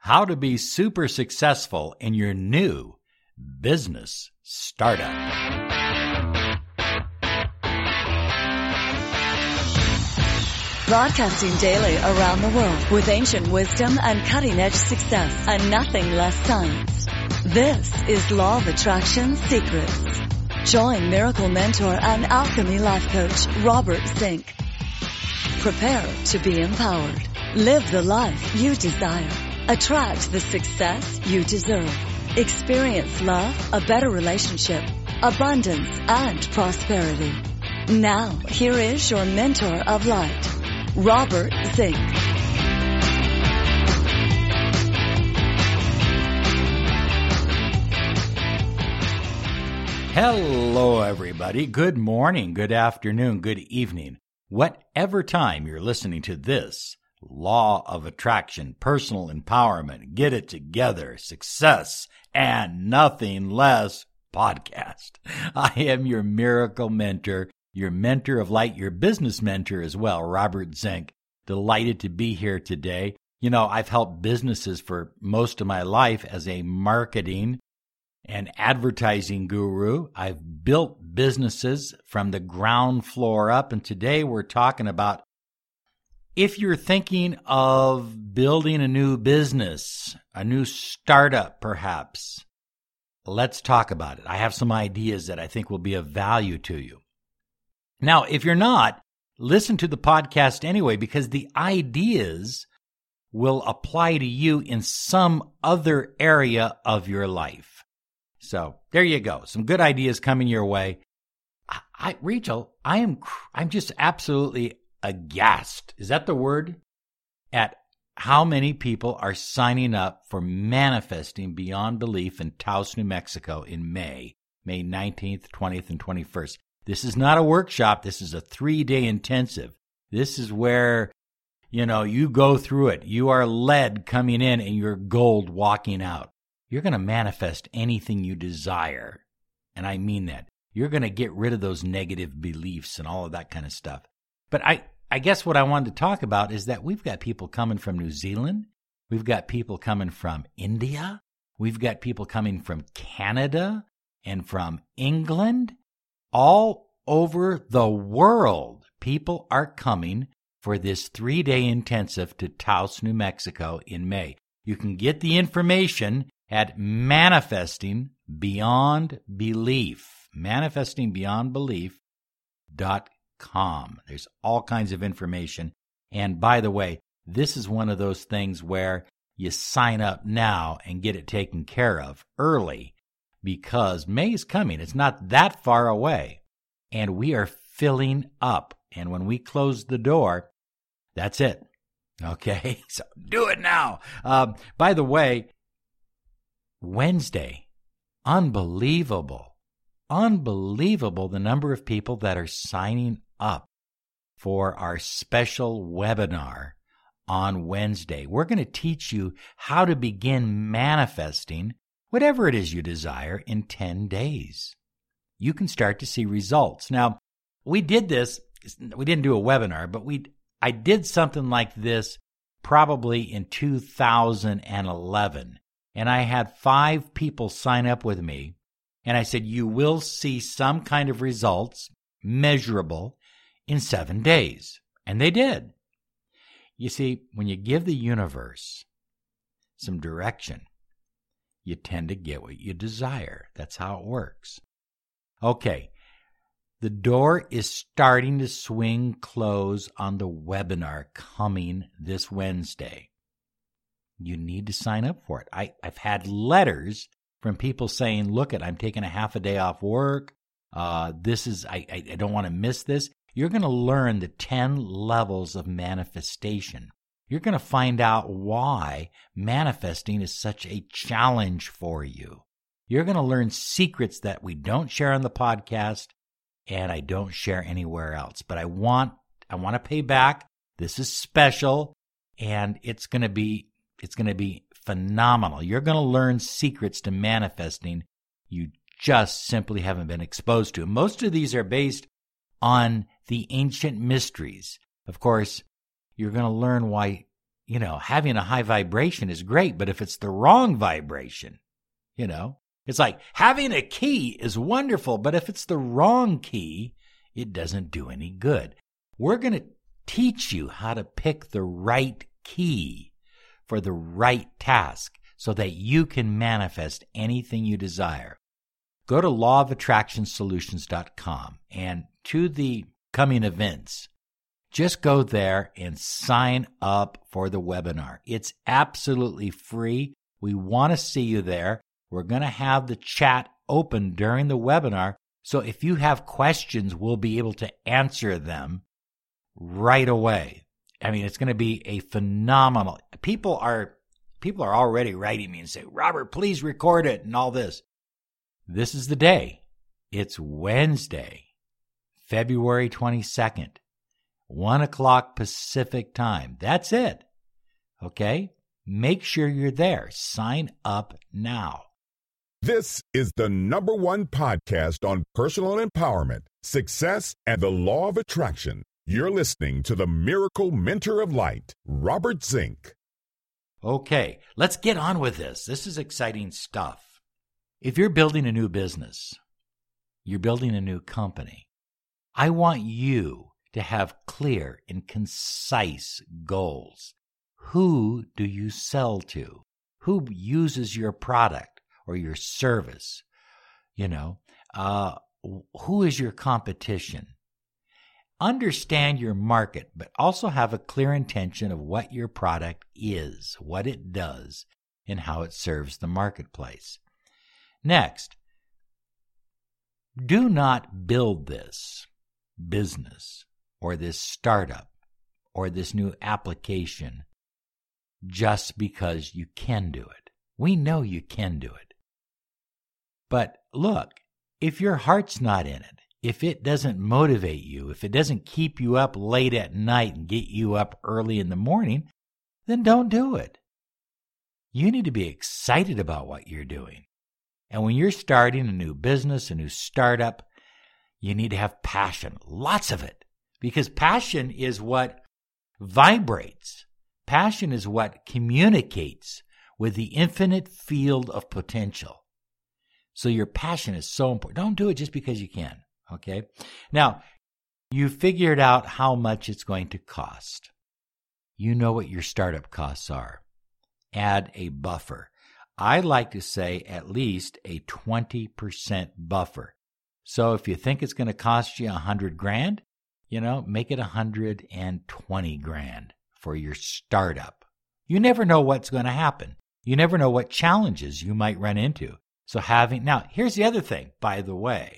How to be super successful in your new business startup. Broadcasting daily around the world with ancient wisdom and cutting-edge success and nothing less science. This is Law of Attraction Secrets. Join miracle mentor and alchemy life coach Robert Zink. Prepare to be empowered. Live the life you desire. Attract the success you deserve. Experience love, a better relationship, abundance, and prosperity. Now, here is your mentor of light, Robert Zink. Hello, everybody. Good morning, good afternoon, good evening. Whatever time you're listening to this Law of Attraction, Personal Empowerment, Get It Together, Success, and Nothing Less podcast. I am your miracle mentor, your mentor of light, your business mentor as well, Robert Zink. Delighted to be here today. You know, I've helped businesses for most of my life as a marketing and advertising guru. I've built businesses from the ground floor up, and today we're talking about if you're thinking of building a new business, a new startup perhaps. Let's talk about it. I have some ideas that I think will be of value to you. Now, if you're not, listen to the podcast anyway, because the ideas will apply to you in some other area of your life. So there you go. Some good ideas coming your way. Rachel, I'm just absolutely aghast. Is that the word? At how many people are signing up for Manifesting Beyond Belief in Taos, New Mexico in May 19th, 20th, and 21st. This is not a workshop. This is a 3-day intensive. This is where, you go through it. You are led coming in and you're gold walking out. You're going to manifest anything you desire. And I mean that. You're going to get rid of those negative beliefs and all of that kind of stuff. But I guess what I wanted to talk about is that we've got people coming from New Zealand. We've got people coming from India. We've got people coming from Canada and from England. All over the world, people are coming for this 3-day intensive to Taos, New Mexico in May. You can get the information at Manifesting Beyond Belief, manifestingbeyondbelief.com. There's all kinds of information. And by the way, this is one of those things where you sign up now and get it taken care of early because May is coming. It's not that far away. And we are filling up. And when we close the door, that's it. Okay? So do it now. By the way, Wednesday, unbelievable the number of people that are signing up for our special webinar on Wednesday. We're going to teach you how to begin manifesting whatever it is you desire in 10 days. You can start to see results. Now, we did this. We didn't do a webinar, but I did something like this probably in 2011. And I had 5 people sign up with me. And I said, you will see some kind of results, measurable, in 7 days. And they did. You see, when you give the universe some direction, you tend to get what you desire. That's how it works. Okay, the door is starting to swing close on the webinar coming this Wednesday. You need to sign up for it. I've had letters from people saying, look, I'm taking a half a day off work. I don't want to miss this. You're going to learn the 10 levels of manifestation. You're going to find out why manifesting is such a challenge for you. You're going to learn secrets that we don't share on the podcast and I don't share anywhere else. But I want to pay back. This is special and it's going to be phenomenal. You're going to learn secrets to manifesting you just simply haven't been exposed to. Most of these are based on the ancient mysteries. Of course, you're going to learn why having a high vibration is great, but if it's the wrong vibration, it's like having a key is wonderful, but if it's the wrong key, it doesn't do any good. We're going to teach you how to pick the right key for the right task so that you can manifest anything you desire. Go to lawofattractionsolutions.com and to the coming events, just go there and sign up for the webinar. It's absolutely free. We want to see you there. We're going to have the chat open during the webinar, so if you have questions, we'll be able to answer them right away. I mean, it's going to be a phenomenal. People are already writing me and say, Robert, please record it and all this. This is the day. It's Wednesday, February 22nd, 1 o'clock Pacific time. That's it. Okay? Make sure you're there. Sign up now. This is the #1 podcast on personal empowerment, success, and the law of attraction. You're listening to the Miracle Mentor of Light, Robert Zink. Okay, let's get on with this. This is exciting stuff. If you're building a new business, you're building a new company, I want you to have clear and concise goals. Who do you sell to? Who uses your product or your service? Who is your competition? Understand your market, but also have a clear intention of what your product is, what it does, and how it serves the marketplace. Next, do not build this business or this startup or this new application just because you can do it. We know you can do it. But look, if your heart's not in it, if it doesn't motivate you, if it doesn't keep you up late at night and get you up early in the morning, then don't do it. You need to be excited about what you're doing. And when you're starting a new business, a new startup, you need to have passion, lots of it, because passion is what vibrates. Passion is what communicates with the infinite field of potential. So your passion is so important. Don't do it just because you can. Okay. Now, you figured out how much it's going to cost. You know what your startup costs are. Add a buffer. I like to say at least a 20% buffer. So if you think it's going to cost you $100,000, make it $120,000 for your startup. You never know what's going to happen. You never know what challenges you might run into. So now, here's the other thing, by the way,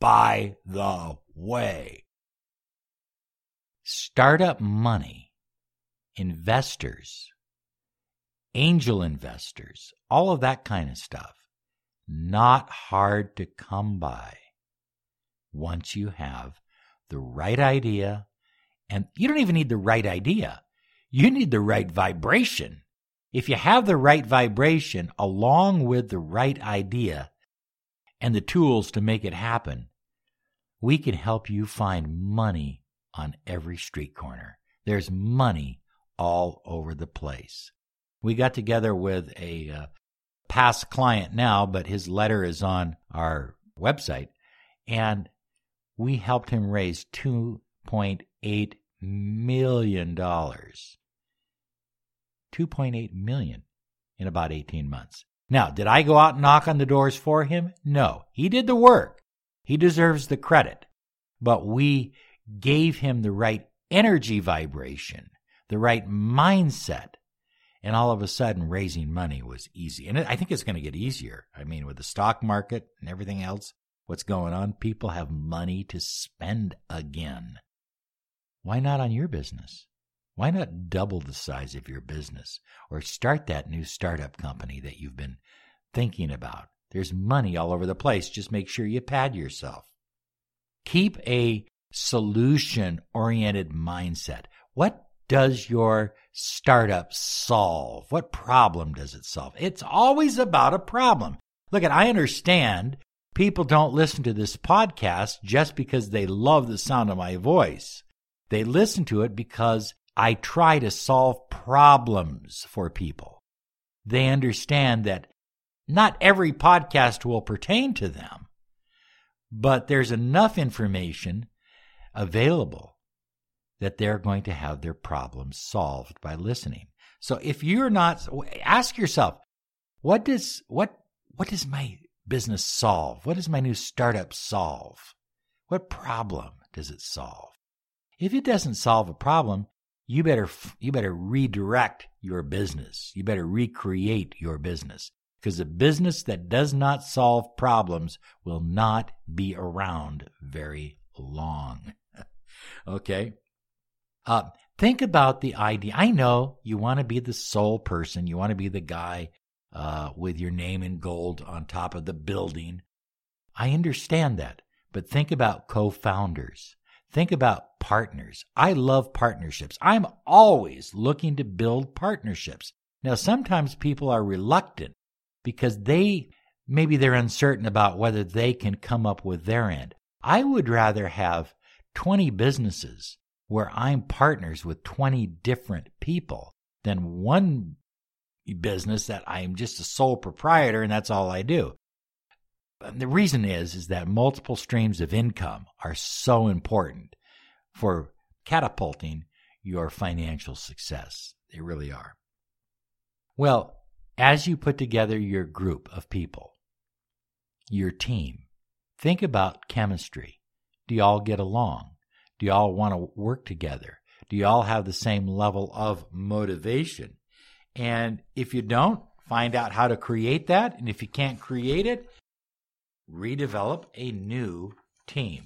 startup money, investors, angel investors, all of that kind of stuff, not hard to come by once you have the right idea. And you don't even need the right idea. You need the right vibration. If you have the right vibration along with the right idea and the tools to make it happen, we can help you find money on every street corner. There's money all over the place. We got together with a past client now, but his letter is on our website, and we helped him raise $2.8 million. $2.8 million in about 18 months. Now, did I go out and knock on the doors for him? No. He did the work. He deserves the credit. But we gave him the right energy vibration, the right mindset, and all of a sudden raising money was easy. And I think it's going to get easier. I mean, with the stock market and everything else, what's going on, people have money to spend again. Why not on your business? Why not double the size of your business or start that new startup company that you've been thinking about? There's money all over the place. Just make sure you pad yourself. Keep a solution-oriented mindset. What does your startup solve? What problem does it solve? It's always about a problem. Look, I understand people don't listen to this podcast just because they love the sound of my voice. They listen to it because I try to solve problems for people. They understand that not every podcast will pertain to them, but there's enough information available that they're going to have their problems solved by listening. So if you're not, ask yourself, what does my business solve? What does my new startup solve? What problem does it solve? If it doesn't solve a problem, you better redirect your business. You better recreate your business, because a business that does not solve problems will not be around very long. Okay? Think about the idea. I know you want to be the sole person. You want to be the guy with your name in gold on top of the building. I understand that. But think about co-founders. Think about partners. I love partnerships. I'm always looking to build partnerships. Now, sometimes people are reluctant because maybe they're uncertain about whether they can come up with their end. I would rather have 20 businesses where I'm partners with 20 different people than one business that I'm just a sole proprietor and that's all I do. And the reason is that multiple streams of income are so important for catapulting your financial success. They really are. Well, as you put together your group of people, your team, think about chemistry. Do you all get along? Do you all want to work together? Do you all have the same level of motivation? And if you don't, find out how to create that. And if you can't create it, redevelop a new team.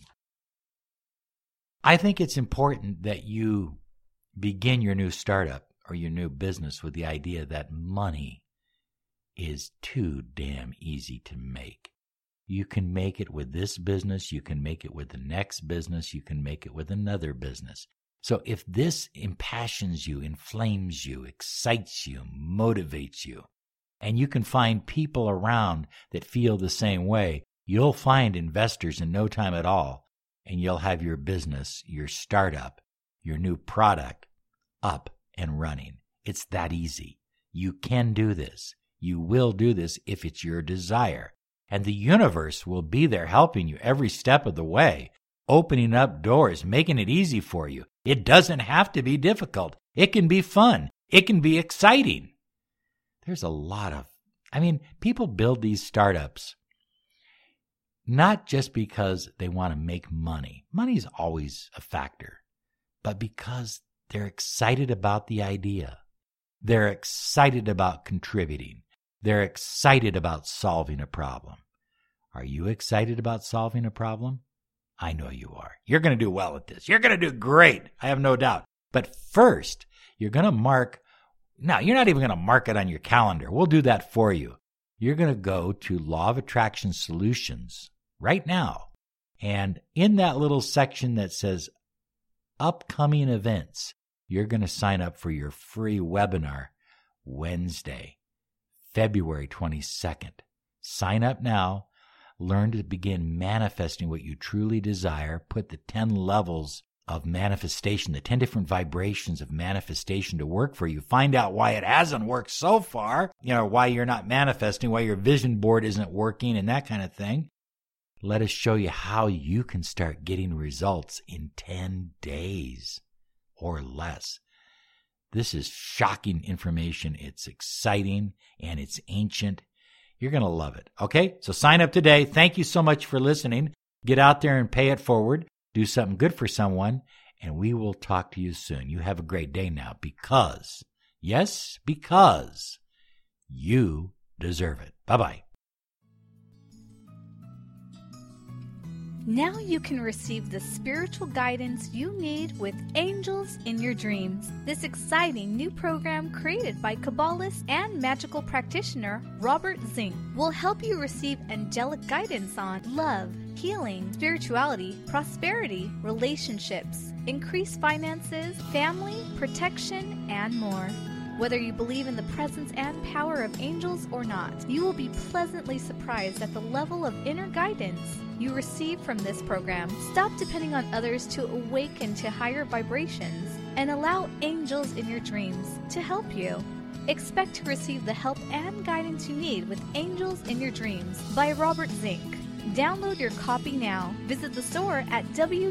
I think it's important that you begin your new startup or your new business with the idea that money is too damn easy to make. You can make it with this business. You can make it with the next business. You can make it with another business. So if this impassions you, inflames you, excites you, motivates you, and you can find people around that feel the same way, you'll find investors in no time at all, and you'll have your business, your startup, your new product up and running. It's that easy. You can do this. You will do this if it's your desire. And the universe will be there helping you every step of the way, opening up doors, making it easy for you. It doesn't have to be difficult. It can be fun. It can be exciting. There's a lot of, people build these startups not just because they want to make money. Money is always a factor, but because they're excited about the idea. They're excited about contributing. They're excited about solving a problem. Are you excited about solving a problem? I know you are. You're going to do well at this. You're going to do great. I have no doubt. But first, you're going to mark. Now, you're not even going to mark it on your calendar. We'll do that for you. You're going to go to Law of Attraction Solutions right now. And in that little section that says upcoming events, you're going to sign up for your free webinar Wednesday, February 22nd. Sign up now. Learn to begin manifesting what you truly desire. Put the 10 levels of manifestation, the 10 different vibrations of manifestation to work for you. Find out why it hasn't worked so far, why you're not manifesting, why your vision board isn't working and that kind of thing. Let us show you how you can start getting results in 10 days or less. This is shocking information. It's exciting and it's ancient. You're going to love it. Okay? So sign up today. Thank you so much for listening. Get out there and pay it forward. Do something good for someone, and we will talk to you soon. You have a great day now because you deserve it. Bye-bye. Now you can receive the spiritual guidance you need with Angels in Your Dreams. This exciting new program created by Kabbalist and magical practitioner Robert Zink will help you receive angelic guidance on love, healing, spirituality, prosperity, relationships, increased finances, family, protection, and more. Whether you believe in the presence and power of angels or not, you will be pleasantly surprised at the level of inner guidance you receive from this program. Stop depending on others to awaken to higher vibrations and allow angels in your dreams to help you. Expect to receive the help and guidance you need with Angels in Your Dreams by Robert Zink. Download your copy now. Visit the store at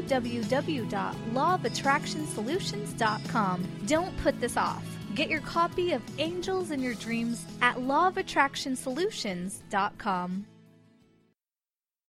www.lawofattractionsolutions.com. Don't put this off. Get your copy of Angels in Your Dreams at lawofattractionsolutions.com.